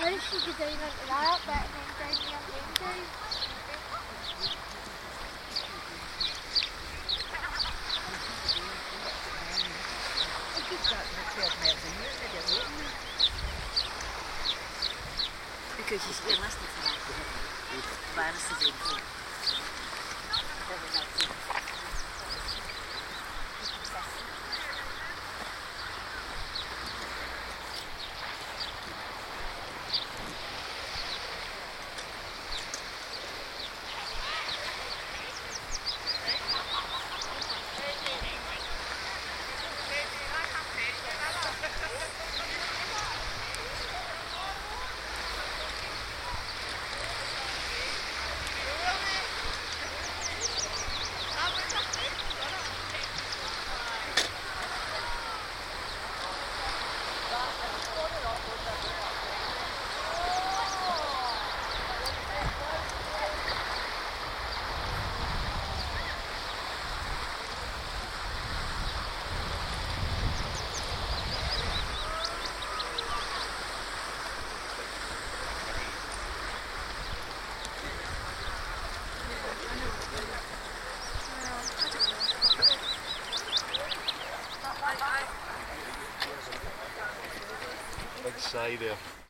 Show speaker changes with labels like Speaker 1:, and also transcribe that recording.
Speaker 1: wish you could do like that, but then down the other end too.
Speaker 2: Because je zit lastig vandaag. Waar is het in?
Speaker 3: Like say there.